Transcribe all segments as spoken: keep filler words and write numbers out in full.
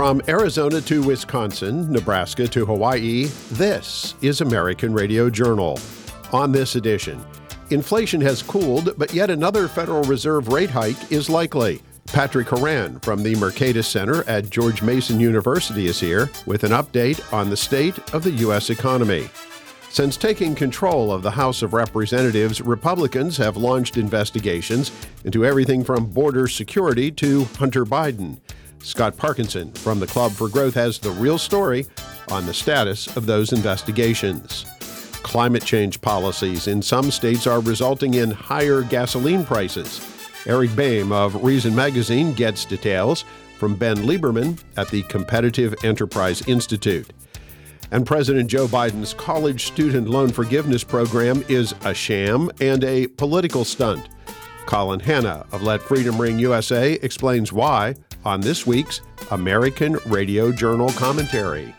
From Arizona to Wisconsin, Nebraska to Hawaii, this is American Radio Journal. On this edition, inflation has cooled, but yet another Federal Reserve rate hike is likely. Patrick Horan from the Mercatus Center at George Mason University is here with an update on the state of the U S economy. Since taking control of the House of Representatives, Republicans have launched investigations into everything from border security to Hunter Biden. Scott Parkinson from the Club for Growth has the real story on the status of those investigations. Climate change policies in some states are resulting in higher gasoline prices. Eric Boehm of Reason Magazine gets details from Ben Lieberman at the Competitive Enterprise Institute. And President Joe Biden's college student loan forgiveness program is a sham and a political stunt. Colin Hanna of Let Freedom Ring U S A explains why on this week's American Radio Journal Commentary.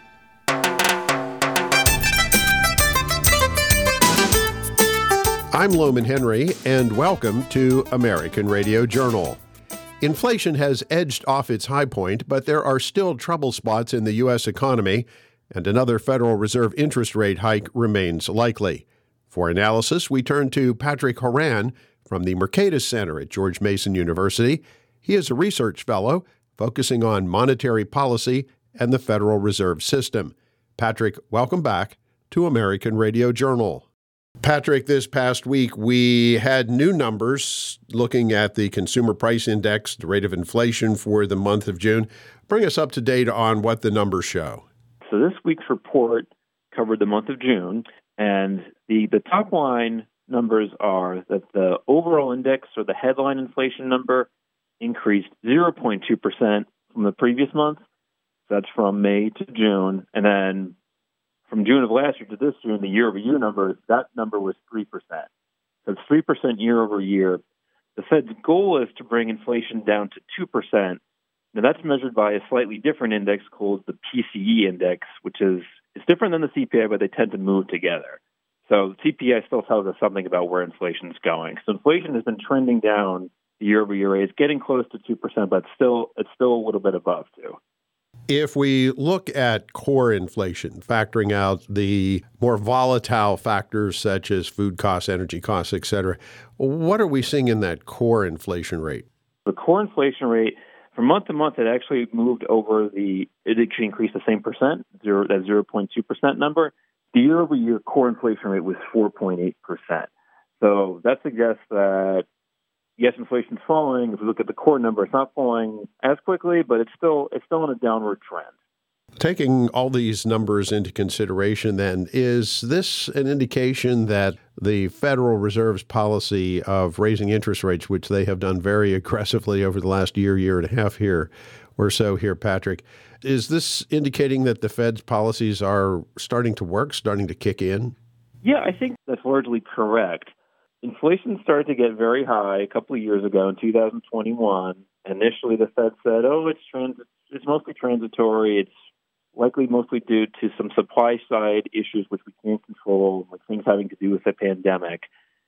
I'm Loman Henry, and welcome to American Radio Journal. Inflation has edged off its high point, but there are still trouble spots in the U S economy, and another Federal Reserve interest rate hike remains likely. For analysis, we turn to Patrick Horan from the Mercatus Center at George Mason University. He is a research fellow focusing on monetary policy and the Federal Reserve System. Patrick, welcome back to American Radio Journal. Patrick, this past week we had new numbers looking at the Consumer Price Index, the rate of inflation for the month of June. Bring us up to date on what the numbers show. So this week's report covered the month of June, and the, the top line numbers are that the overall index, or the headline inflation number, increased zero point two percent from the previous month. That's from May to June. And then from June of last year to this June, the year-over-year number, that number was three percent. So it's three percent year-over-year. The Fed's goal is to bring inflation down to two percent. Now, that's measured by a slightly different index called the P C E index, which is it's different than the C P I, but they tend to move together. So the C P I still tells us something about where inflation's going. So inflation has been trending down the year-over-year rate. It's getting close to two percent, but still, it's still a little bit above two. If we look at core inflation, factoring out the more volatile factors such as food costs, energy costs, et cetera, what are we seeing in that core inflation rate? The core inflation rate, from month to month, it actually moved over the, it actually increased the same percent, zero, that zero point two percent number. The year-over-year core inflation rate was four point eight percent. So that suggests that yes, inflation's falling. If we look at the core number, it's not falling as quickly, but it's still it's still on a downward trend. Taking all these numbers into consideration, then, is this an indication that the Federal Reserve's policy of raising interest rates, which they have done very aggressively over the last year, year and a half here or so here, Patrick, is this indicating that the Fed's policies are starting to work, starting to kick in? Yeah, I think that's largely correct. Inflation started to get very high a couple of years ago in two thousand twenty-one. Initially, the Fed said, oh, it's trans- it's mostly transitory. It's likely mostly due to some supply-side issues which we can't control, like things having to do with the pandemic.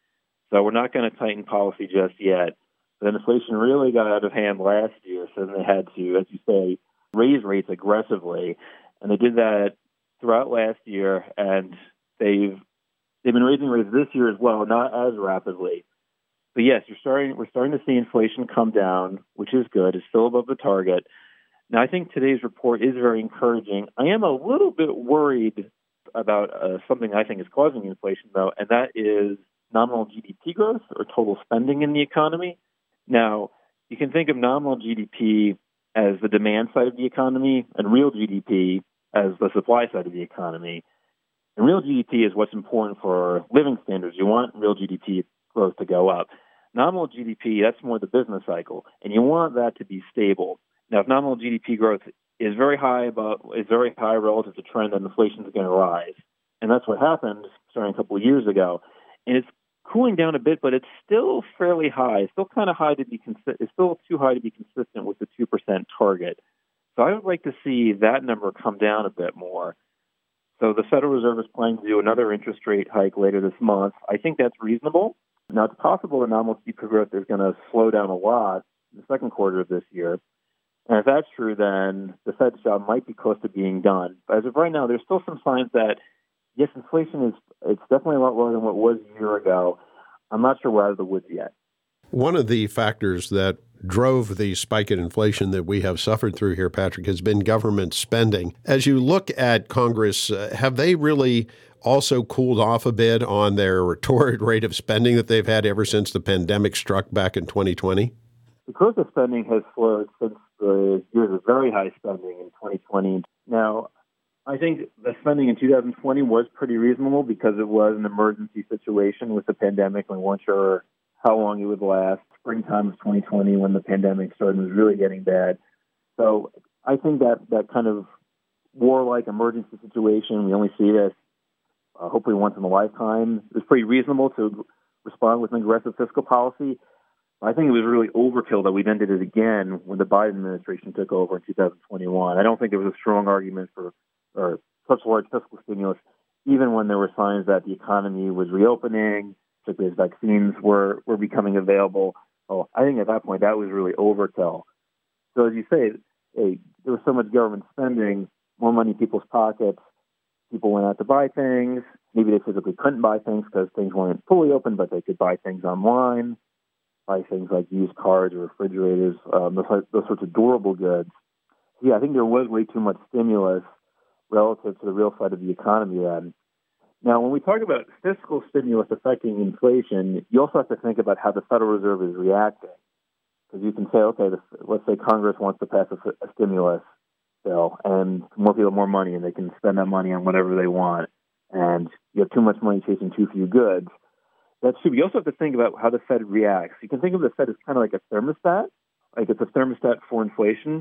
So we're not going to tighten policy just yet. But then inflation really got out of hand last year, so then they had to, as you say, raise rates aggressively. And they did that throughout last year, and they've They've been raising rates this year as well, not as rapidly. But yes, you're starting, we're starting to see inflation come down, which is good. It's still above the target. Now, I think today's report is very encouraging. I am a little bit worried about uh, something I think is causing inflation, though, and that is nominal G D P growth, or total spending in the economy. Now, you can think of nominal G D P as the demand side of the economy and real G D P as the supply side of the economy. And real G D P is what's important for living standards. You want real G D P growth to go up. Nominal G D P, that's more the business cycle, and you want that to be stable. Now, if nominal G D P growth is very high, about is very high relative to trend, then inflation is going to rise, and that's what happened starting a couple of years ago. And it's cooling down a bit, but it's still fairly high. It's still kind of high to be consi- It's still too high to be consistent with the two percent target. So I would like to see that number come down a bit more. So the Federal Reserve is planning to do another interest rate hike later this month. I think that's reasonable. Now, it's possible that nominal G D P growth is going to slow down a lot in the second quarter of this year. And if that's true, then the Fed's job might be close to being done. But as of right now, there's still some signs that, yes, inflation is it's definitely a lot lower than what it was a year ago. I'm not sure we're out of the woods yet. One of the factors that drove the spike in inflation that we have suffered through here, Patrick, has been government spending. As you look at Congress, uh, have they really also cooled off a bit on their torrid rate of spending that they've had ever since the pandemic struck back in twenty twenty? The growth of spending has slowed since the years of very high spending in twenty twenty. Now, I think the spending in two thousand twenty was pretty reasonable because it was an emergency situation with the pandemic. We weren't sure how long it would last. Springtime of twenty twenty, when the pandemic started, was really getting bad. So I think that that kind of war-like emergency situation, we only see this uh, hopefully once in a lifetime. It was pretty reasonable to respond with an aggressive fiscal policy. I think it was really overkill that we then did it again when the Biden administration took over in two thousand twenty-one. I don't think there was a strong argument for or such large fiscal stimulus, even when there were signs that the economy was reopening, particularly as vaccines were, were becoming available. Oh, I think at that point that was really overkill. So as you say, hey, there was so much government spending, more money in people's pockets. People went out to buy things. Maybe they physically couldn't buy things because things weren't fully open, but they could buy things online, buy things like used cars or refrigerators, um, those, those sorts of durable goods. Yeah, I think there was way too much stimulus relative to the real side of the economy then. Now, when we talk about fiscal stimulus affecting inflation, you also have to think about how the Federal Reserve is reacting. Because you can say, okay, this, let's say Congress wants to pass a, a stimulus bill, and more people have more money, and they can spend that money on whatever they want, and you have too much money chasing too few goods. That's true. You also have to think about how the Fed reacts. You can think of the Fed as kind of like a thermostat, like it's a thermostat for inflation.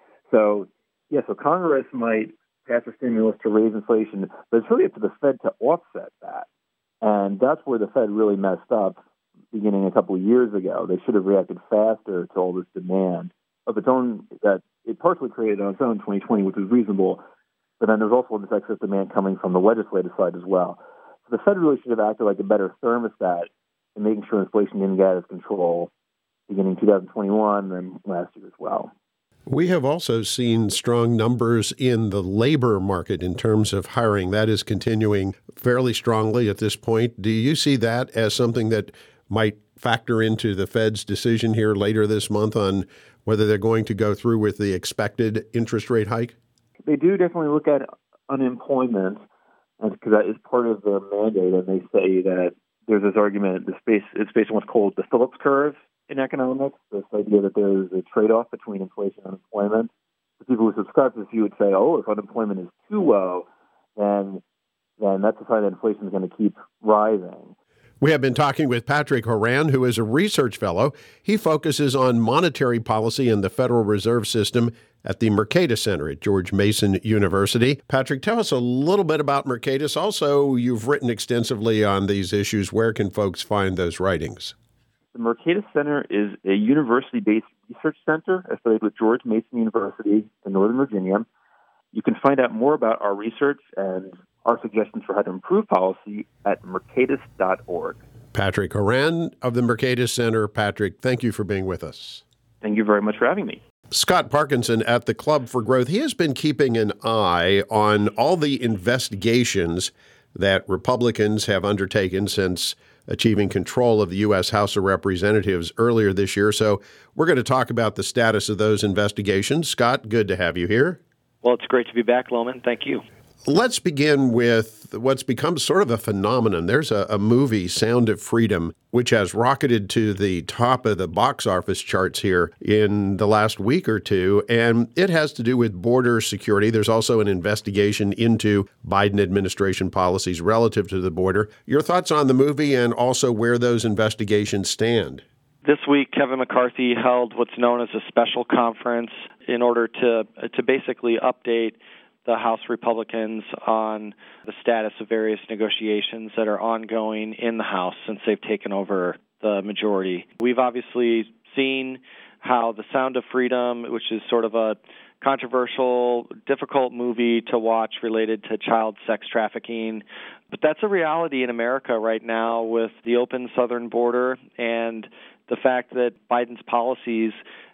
So, yeah, so Congress might pass a stimulus to raise inflation, but it's really up to the Fed to offset that. And that's where the Fed really messed up beginning a couple of years ago. They should have reacted faster to all this demand of its own that it partially created on its own in twenty twenty, which was reasonable. But then there's also this excess demand coming from the legislative side as well. So the Fed really should have acted like a better thermostat in making sure inflation didn't get out of control beginning two thousand twenty-one and last year as well. We have also seen strong numbers in the labor market in terms of hiring. That is continuing fairly strongly at this point. Do you see that as something that might factor into the Fed's decision here later this month on whether they're going to go through with the expected interest rate hike? They do definitely look at unemployment because that is part of the mandate, and they say that there's this argument, this based, it's based on what's called the Phillips curve in economics, this idea that there's a trade-off between inflation and unemployment. The people who subscribe to this view would say, oh, if unemployment is too low, then, then that's a sign that inflation is going to keep rising. We have been talking with Patrick Horan, who is a research fellow. He focuses on monetary policy and the Federal Reserve System at the Mercatus Center at George Mason University. Patrick, tell us a little bit about Mercatus. Also, you've written extensively on these issues. Where can folks find those writings? The Mercatus Center is a university-based research center affiliated with George Mason University in Northern Virginia. You can find out more about our research and our suggestions for how to improve policy at mercatus dot org. Patrick Horan of the Mercatus Center. Patrick, thank you for being with us. Thank you very much for having me. Scott Parkinson at the Club for Growth. He has been keeping an eye on all the investigations that Republicans have undertaken since achieving control of the U S House of Representatives earlier this year. So we're going to talk about the status of those investigations. Scott, good to have you here. Well, it's great to be back, Lohman. Thank you. Let's begin with what's become sort of a phenomenon. There's a, a movie, Sound of Freedom, which has rocketed to the top of the box office charts here in the last week or two, and it has to do with border security. There's also an investigation into Biden administration policies relative to the border. Your thoughts on the movie and also where those investigations stand? This week, Kevin McCarthy held what's known as a special conference in order to to basically update the House Republicans on the status of various negotiations that are ongoing in the House since they've taken over the majority. We've obviously seen how The Sound of Freedom, which is sort of a controversial, difficult movie to watch related to child sex trafficking, but that's a reality in America right now with the open southern border and the fact that Biden's policies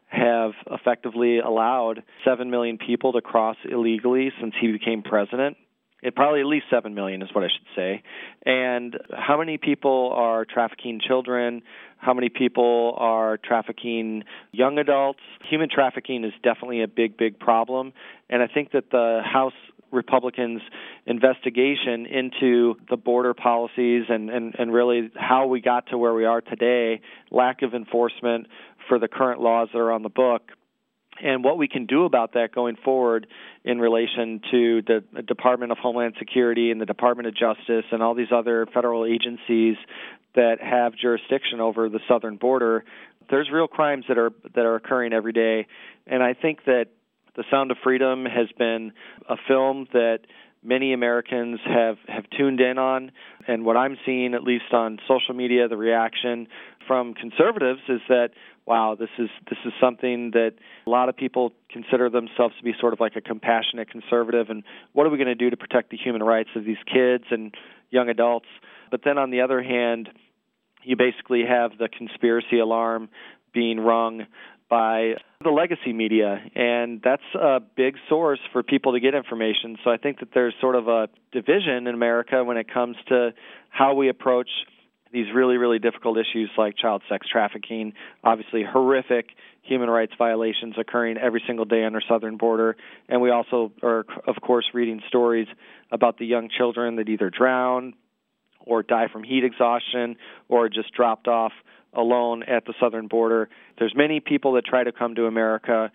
have effectively allowed seven million people to cross illegally since he became president. It probably at least seven million is what I should say. And how many people are trafficking children? How many people are trafficking young adults? Human trafficking is definitely a big, big problem. And I think that the House Republicans' investigation into the border policies and, and, and really how we got to where we are today, lack of enforcement for the current laws that are on the book, and what we can do about that going forward in relation to the Department of Homeland Security and the Department of Justice and all these other federal agencies that have jurisdiction over the southern border. There's real crimes that are that are occurring every day, and I think that The Sound of Freedom has been a film that many Americans have, have tuned in on, and what I'm seeing, at least on social media, the reaction from conservatives is that, wow, this is this is something that a lot of people consider themselves to be sort of like a compassionate conservative, and what are we going to do to protect the human rights of these kids and young adults? But then on the other hand, you basically have the conspiracy alarm being rung by the legacy media, and that's a big source for people to get information. So I think that there's sort of a division in America when it comes to how we approach these really, really difficult issues like child sex trafficking, obviously horrific human rights violations occurring every single day on our southern border. And we also are, of course, reading stories about the young children that either drown or die from heat exhaustion or just dropped off alone at the southern border. There's many people that try to come to America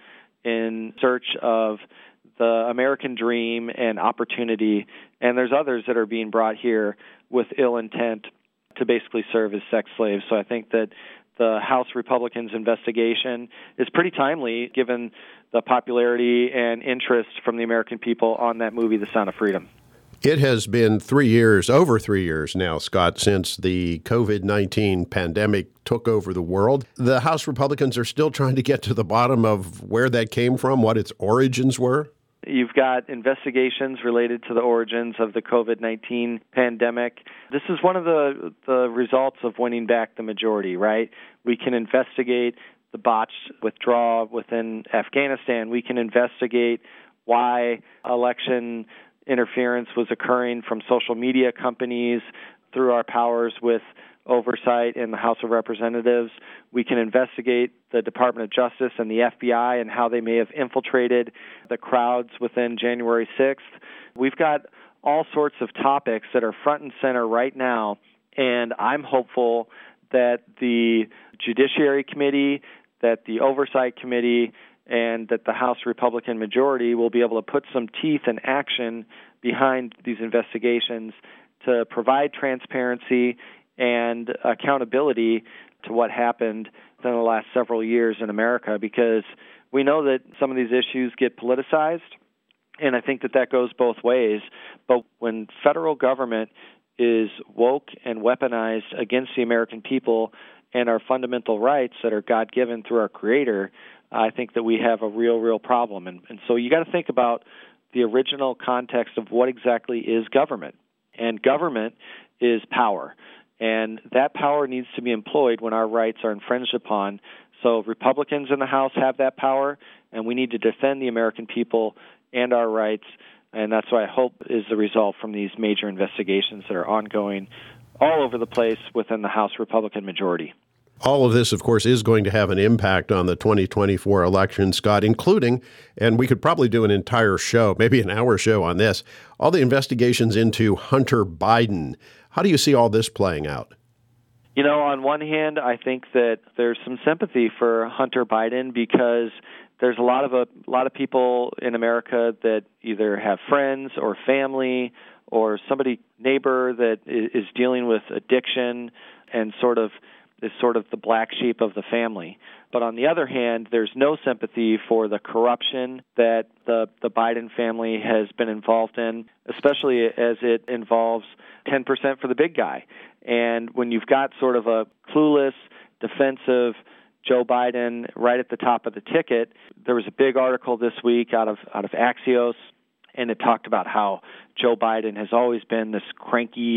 in search of the American dream and opportunity, and there's others that are being brought here with ill intent to basically serve as sex slaves. So I think that the House Republicans' investigation is pretty timely given the popularity and interest from the American people on that movie, The Sound of Freedom. It has been three years, over three years now, Scott, since the covid nineteen pandemic took over the world. The House Republicans are still trying to get to the bottom of where that came from, what its origins were. You've got investigations related to the origins of the covid nineteen pandemic. This is one of the, the results of winning back the majority, right? We can investigate the botched withdrawal within Afghanistan. We can investigate why election interference was occurring from social media companies through our powers with oversight in the House of Representatives. We can investigate the Department of Justice and the F B I and how they may have infiltrated the crowds within January sixth. We've got all sorts of topics that are front and center right now, and I'm hopeful that the Judiciary Committee, that the Oversight Committee, and that the House Republican majority will be able to put some teeth and action behind these investigations to provide transparency and accountability to what happened in the last several years in America, because we know that some of these issues get politicized, and I think that that goes both ways. But when federal government is woke and weaponized against the American people and our fundamental rights that are God-given through our Creator, I think that we have a real, real problem. And, and so you got to think about the original context of what exactly is government. And government is power. And that power needs to be employed when our rights are infringed upon. So Republicans in the House have that power, and we need to defend the American people and our rights. And that's what I hope is the result from these major investigations that are ongoing all over the place within the House Republican majority. All of this, of course, is going to have an impact on the twenty twenty-four election, Scott, including, and we could probably do an entire show, maybe an hour show on this, all the investigations into Hunter Biden. How do you see all this playing out? You know, on one hand, I think that there's some sympathy for Hunter Biden because there's a lot of a, a lot of people in America that either have friends or family or somebody, neighbor that is dealing with addiction and sort of is sort of the black sheep of the family. But on the other hand, there's no sympathy for the corruption that the, the Biden family has been involved in, especially as it involves ten percent for the big guy. And when you've got sort of a clueless, defensive Joe Biden right at the top of the ticket, there was a big article this week out of out of Axios, and it talked about how Joe Biden has always been this cranky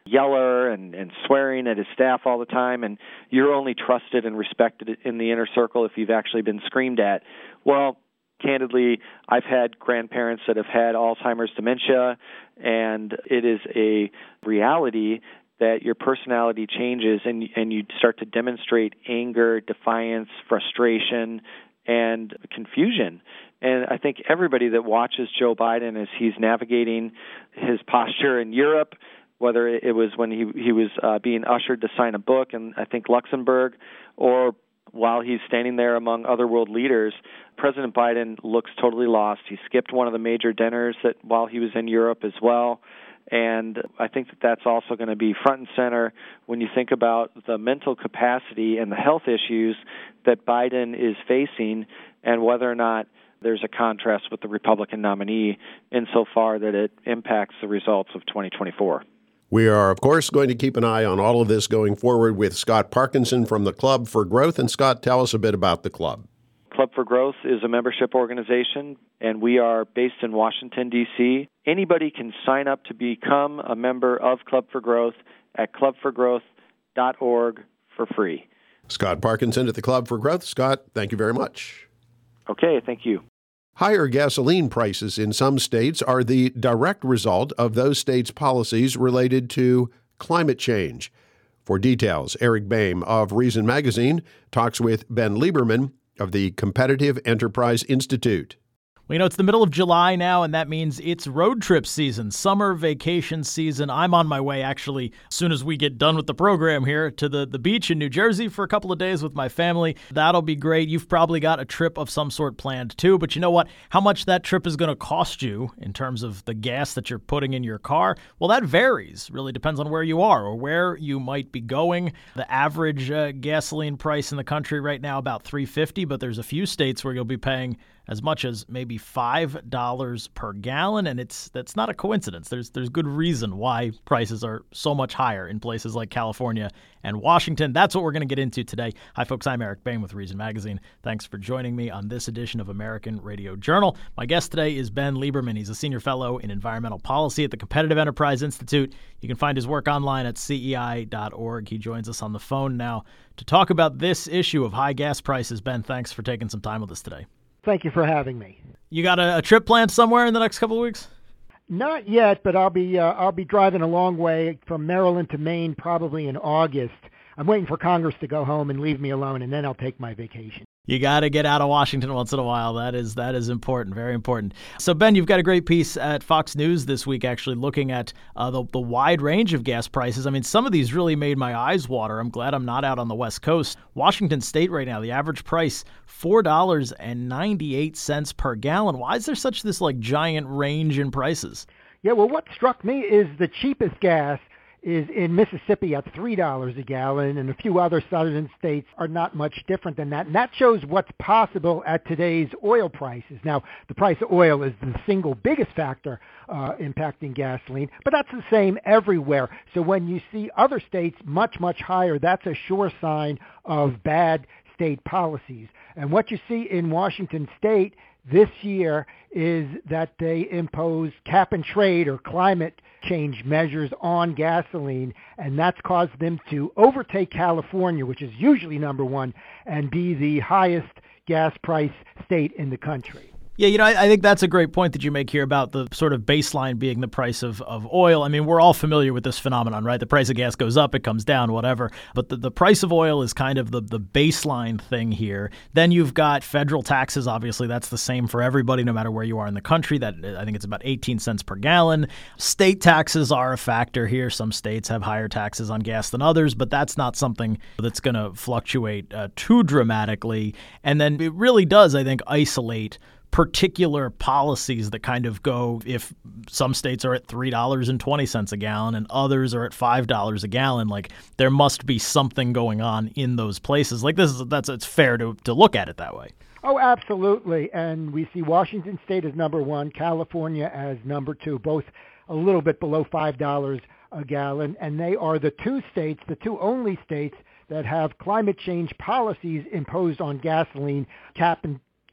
yeller and, and swearing at his staff all the time, and you're only trusted and respected in the inner circle if you've actually been screamed at. Well, candidly, I've had grandparents that have had Alzheimer's dementia, and it is a reality that your personality changes and, and you start to demonstrate anger, defiance, frustration, and confusion. And I think everybody that watches Joe Biden as he's navigating his posture in Europe, whether it was when he, he was uh, being ushered to sign a book in, I think, Luxembourg, or while he's standing there among other world leaders, President Biden looks totally lost. He skipped one of the major dinners that while he was in Europe as well. And I think that that's also going to be front and center when you think about the mental capacity and the health issues that Biden is facing and whether or not there's a contrast with the Republican nominee insofar that it impacts the results of twenty twenty-four. We are, of course, going to keep an eye on all of this going forward with Scott Parkinson from the Club for Growth. And Scott, tell us a bit about the club. Club for Growth is a membership organization, and we are based in Washington, D C Anybody can sign up to become a member of Club for Growth at club for growth dot org for free. Scott Parkinson at the Club for Growth. Scott, thank you very much. Okay, thank you. Higher gasoline prices in some states are the direct result of those states' policies related to climate change. For details, Eric Boehm of Reason Magazine talks with Ben Lieberman of the Competitive Enterprise Institute. Well, you know, it's the middle of July now, and that means it's road trip season, summer vacation season. I'm on my way, actually, as soon as we get done with the program here, to the, the beach in New Jersey for a couple of days with my family. That'll be great. You've probably got a trip of some sort planned, too. But you know what? How much that trip is going to cost you in terms of the gas that you're putting in your car? Well, that varies. Really depends on where you are or where you might be going. The average uh, gasoline price in the country right now, about three dollars and fifty cents, but there's a few states where you'll be paying as much as maybe five dollars per gallon, and it's that's not a coincidence. There's there's good reason why prices are so much higher in places like California and Washington. That's what we're going to get into today. Hi, folks. I'm Eric Boehm with Reason Magazine. Thanks for joining me on this edition of American Radio Journal. My guest today is Ben Lieberman. He's a senior fellow in environmental policy at the Competitive Enterprise Institute. You can find his work online at C E I dot org. He joins us on the phone now to talk about this issue of high gas prices. Ben, thanks for taking some time with us today. Thank you for having me. You got a, a trip planned somewhere in the next couple of weeks? Not yet, but I'll be uh, I'll be driving a long way from Maryland to Maine probably in August. I'm waiting for Congress to go home and leave me alone, and then I'll take my vacation. You got to get out of Washington once in a while. That is that is important, very important. So, Ben, you've got a great piece at Fox News this week actually looking at uh, the, the wide range of gas prices. I mean, some of these really made my eyes water. I'm glad I'm not out on the West Coast. Washington State right now, the average price, four dollars and ninety-eight cents per gallon. Why is there such this like giant range in prices? Yeah, well, what struck me is the cheapest gas is in Mississippi at three dollars a gallon, and a few other southern states are not much different than that. And that shows what's possible at today's oil prices. Now, the price of oil is the single biggest factor uh, impacting gasoline, but that's the same everywhere. So when you see other states much, much higher, that's a sure sign of bad state policies. And what you see in Washington State this year is that they impose cap and trade or climate change measures on gasoline, and that's caused them to overtake California, which is usually number one, and be the highest gas price state in the country. Yeah, you know, I, I think that's a great point that you make here about the sort of baseline being the price of, of oil. I mean, we're all familiar with this phenomenon, right? The price of gas goes up, it comes down, whatever. But the, the price of oil is kind of the, the baseline thing here. Then you've got federal taxes. Obviously, that's the same for everybody, no matter where you are in the country. That I think it's about eighteen cents per gallon. State taxes are a factor here. Some states have higher taxes on gas than others, but that's not something that's going to fluctuate uh, too dramatically. And then it really does, I think, isolate particular policies that kind of go, if some states are at three dollars and twenty cents a gallon and others are at five dollars a gallon, like there must be something going on in those places. Like this is, that's, it's fair to, to look at it that way. Oh, absolutely. And we see Washington State as number one, California as number two, both a little bit below five dollars a gallon. And they are the two states, the two only states that have climate change policies imposed on gasoline, cap and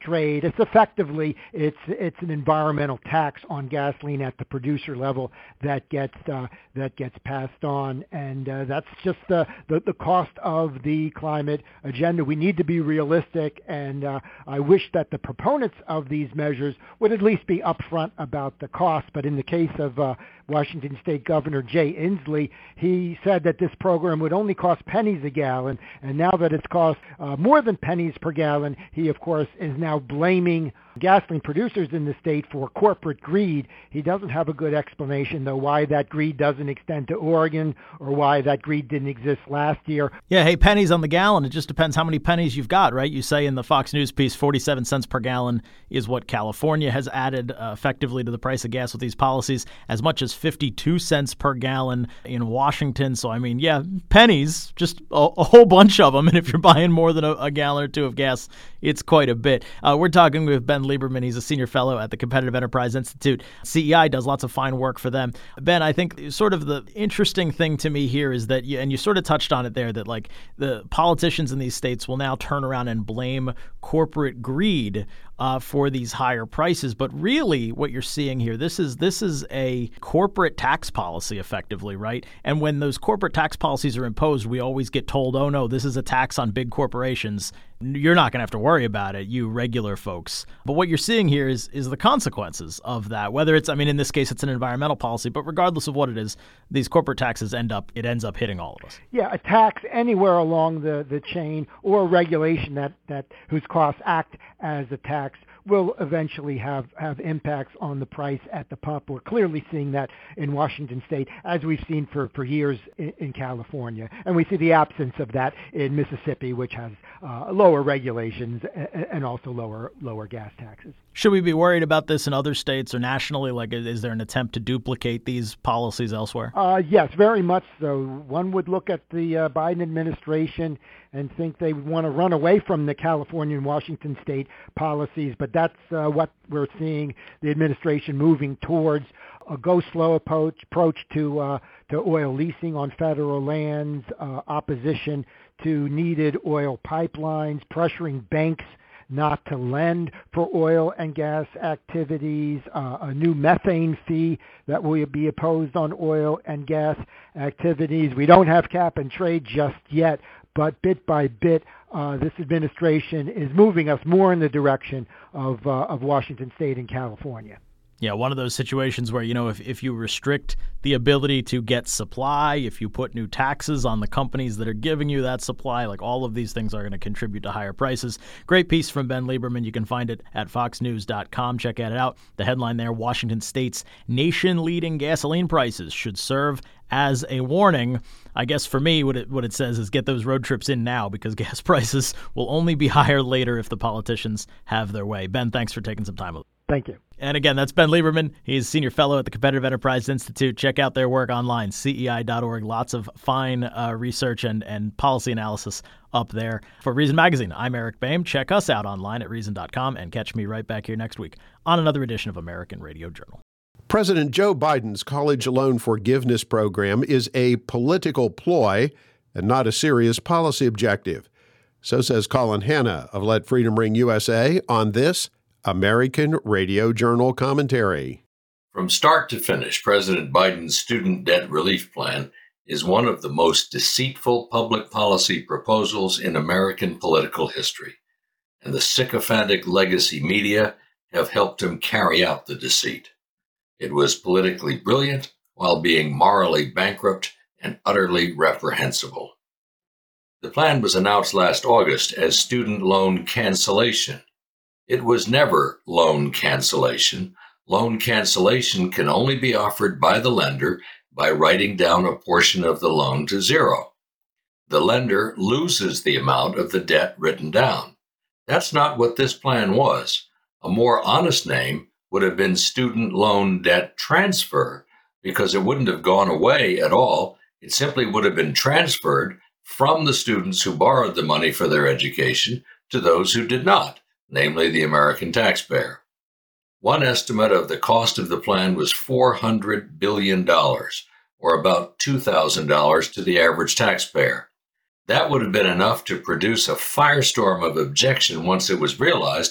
trade. It's effectively it's it's an environmental tax on gasoline at the producer level that gets uh, that gets passed on, and uh, that's just the, the the cost of the climate agenda. We need to be realistic, and uh, I wish that the proponents of these measures would at least be upfront about the cost. But in the case of uh, Washington State Governor Jay Inslee, he said that this program would only cost pennies a gallon, and now that it's cost uh, more than pennies per gallon, he of course is now blaming gasoline producers in the state for corporate greed. He doesn't have a good explanation, though, why that greed doesn't extend to Oregon or why that greed didn't exist last year. Yeah, hey, pennies on the gallon. It just depends how many pennies you've got, right? You say in the Fox News piece, forty-seven cents per gallon is what California has added uh, effectively to the price of gas with these policies, as much as fifty-two cents per gallon in Washington. So, I mean, yeah, pennies, just a, a whole bunch of them. And if you're buying more than a, a gallon or two of gas, it's quite a bit. Uh, we're talking with Ben Lieberman. He's a senior fellow at the Competitive Enterprise Institute. C E I does lots of fine work for them. Ben, I think sort of the interesting thing to me here is that, you, and you sort of touched on it there, that like the politicians in these states will now turn around and blame corporate greed uh, for these higher prices. But really what you're seeing here, this is this is a corporate tax policy effectively, right? And when those corporate tax policies are imposed, we always get told, oh, no, this is a tax on big corporations. You're not going to have to worry about it, you regular folks. But what you're seeing here is is the consequences of that, whether it's, I mean, in this case, it's an environmental policy, but regardless of what it is, these corporate taxes end up, it ends up hitting all of us. Yeah, a tax anywhere along the, the chain or regulation that, that whose costs act as a tax will eventually have, have impacts on the price at the pump. We're clearly seeing that in Washington State, as we've seen for, for years in, in California. And we see the absence of that in Mississippi, which has uh, lower regulations and, and also lower lower gas taxes. Should we be worried about this in other states or nationally? Like, is there an attempt to duplicate these policies elsewhere? Uh, yes, very much so. One would look at the uh, Biden administration and think they want to run away from the California and Washington State policies, but that's uh, what we're seeing the administration moving towards, a go-slow approach, approach to, uh, to oil leasing on federal lands, uh, opposition to needed oil pipelines, pressuring banks not to lend for oil and gas activities, uh, a new methane fee that will be imposed on oil and gas activities. We don't have cap and trade just yet, but bit by bit, uh, this administration is moving us more in the direction of, uh, of Washington State and California. Yeah, one of those situations where, you know, if, if you restrict the ability to get supply, if you put new taxes on the companies that are giving you that supply, like all of these things are going to contribute to higher prices. Great piece from Ben Lieberman. You can find it at fox news dot com. Check it out. The headline there, Washington State's nation-leading gasoline prices should serve as a warning. I guess for me, what it what it says is get those road trips in now, because gas prices will only be higher later if the politicians have their way. Ben, thanks for taking some time with us. Thank you. And again, that's Ben Lieberman. He's senior fellow at the Competitive Enterprise Institute. Check out their work online, C E I dot org. Lots of fine uh, research and, and policy analysis up there. For Reason Magazine, I'm Eric Boehm. Check us out online at reason dot com and catch me right back here next week on another edition of American Radio Journal. President Joe Biden's college loan forgiveness program is a political ploy and not a serious policy objective. So says Colin Hanna of Let Freedom Ring U S A on this American Radio Journal commentary. From start to finish, President Biden's student debt relief plan is one of the most deceitful public policy proposals in American political history, and the sycophantic legacy media have helped him carry out the deceit. It was politically brilliant while being morally bankrupt and utterly reprehensible. The plan was announced last August as student loan cancellation. It was never loan cancellation. Loan cancellation can only be offered by the lender by writing down a portion of the loan to zero. The lender loses the amount of the debt written down. That's not what this plan was. A more honest name would have been student loan debt transfer, because it wouldn't have gone away at all. It simply would have been transferred from the students who borrowed the money for their education to those who did not, namely the American taxpayer. One estimate of the cost of the plan was four hundred billion dollars, or about two thousand dollars to the average taxpayer. That would have been enough to produce a firestorm of objection once it was realized,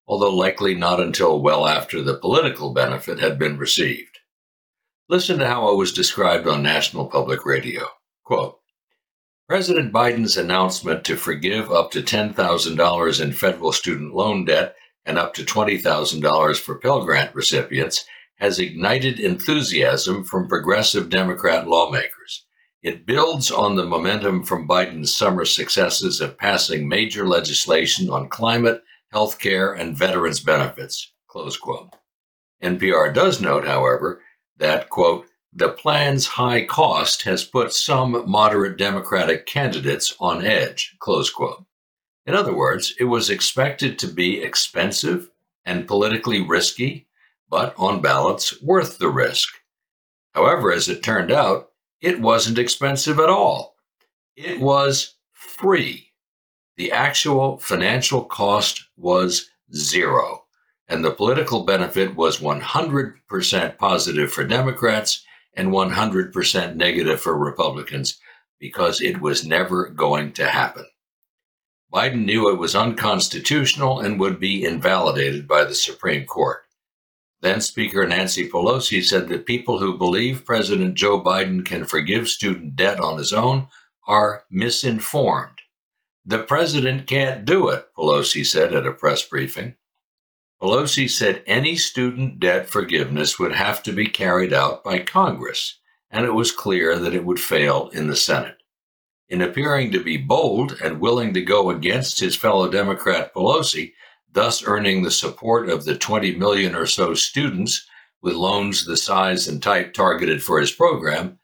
although likely not until well after the political benefit had been received. Listen to how it was described on National Public Radio. Quote, President Biden's announcement to forgive up to ten thousand dollars in federal student loan debt and up to twenty thousand dollars for Pell Grant recipients has ignited enthusiasm from progressive Democrat lawmakers. It builds on the momentum from Biden's summer successes of passing major legislation on climate, health care, and veterans benefits, close quote. N P R does note, however, that, quote, the plan's high cost has put some moderate Democratic candidates on edge, close quote. In other words, it was expected to be expensive and politically risky, but on balance, worth the risk. However, as it turned out, it wasn't expensive at all. It was free. The actual financial cost was zero, and the political benefit was one hundred percent positive for Democrats and one hundred percent negative for Republicans, because it was never going to happen. Biden knew it was unconstitutional and would be invalidated by the Supreme Court. Then Speaker Nancy Pelosi said that people who believe President Joe Biden can forgive student debt on his own are misinformed. The president can't do it, Pelosi said at a press briefing. Pelosi said any student debt forgiveness would have to be carried out by Congress, and it was clear that it would fail in the Senate. In appearing to be bold and willing to go against his fellow Democrat Pelosi, thus earning the support of the twenty million or so students with loans the size and type targeted for his program,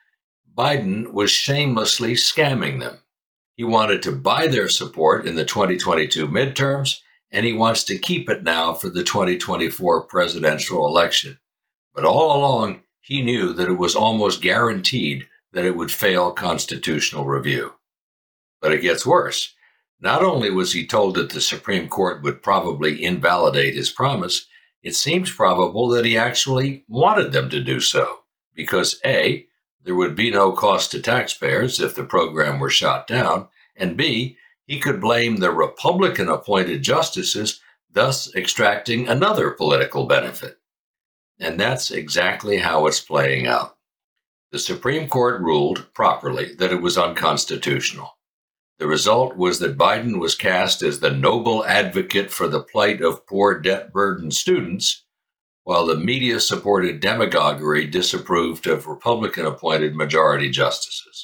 Biden was shamelessly scamming them. He wanted to buy their support in the twenty twenty-two midterms, and he wants to keep it now for the twenty twenty-four presidential election. But all along, he knew that it was almost guaranteed that it would fail constitutional review. But it gets worse. Not only was he told that the Supreme Court would probably invalidate his promise, it seems probable that he actually wanted them to do so, because A, there would be no cost to taxpayers if the program were shot down, and B, he could blame the Republican-appointed justices, thus extracting another political benefit. And that's exactly how it's playing out. The Supreme Court ruled properly that it was unconstitutional. The result was that Biden was cast as the noble advocate for the plight of poor debt-burdened students, while the media-supported demagoguery disapproved of Republican-appointed majority justices.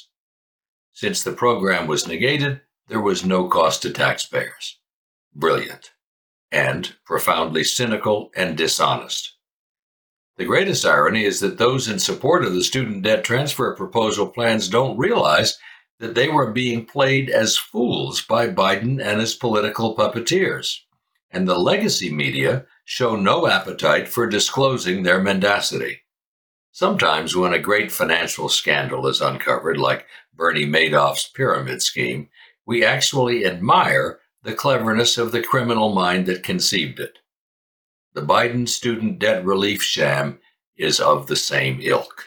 Since the program was negated, there was no cost to taxpayers. Brilliant. And profoundly cynical and dishonest. The greatest irony is that those in support of the student debt transfer proposal plans don't realize that they were being played as fools by Biden and his political puppeteers. And the legacy media show no appetite for disclosing their mendacity. Sometimes when a great financial scandal is uncovered, like Bernie Madoff's pyramid scheme, we actually admire the cleverness of the criminal mind that conceived it. The Biden student debt relief sham is of the same ilk.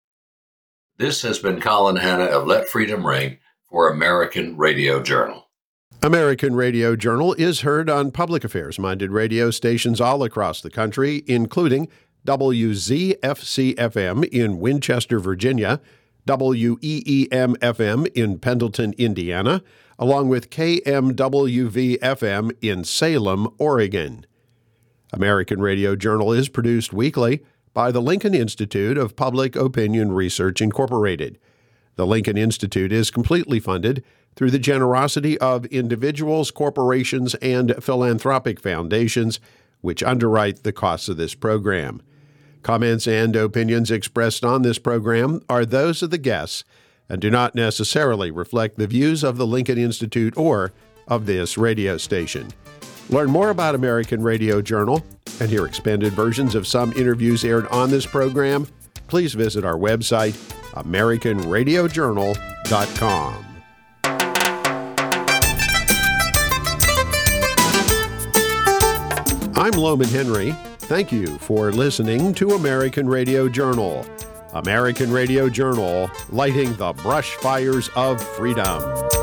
This has been Colin Hanna of Let Freedom Ring for American Radio Journal. American Radio Journal is heard on public affairs-minded radio stations all across the country, including W Z F C F M in Winchester, Virginia, W E E M F M in Pendleton, Indiana, along with K M W V F M in Salem, Oregon. American Radio Journal is produced weekly by the Lincoln Institute of Public Opinion Research, Incorporated. The Lincoln Institute is completely funded through the generosity of individuals, corporations, and philanthropic foundations, which underwrite the costs of this program. Comments and opinions expressed on this program are those of the guests and do not necessarily reflect the views of the Lincoln Institute or of this radio station. Learn more about American Radio Journal and hear expanded versions of some interviews aired on this program. Please visit our website, american radio journal dot com. I'm Loman Henry. Thank you for listening to American Radio Journal. American Radio Journal, lighting the brush fires of freedom.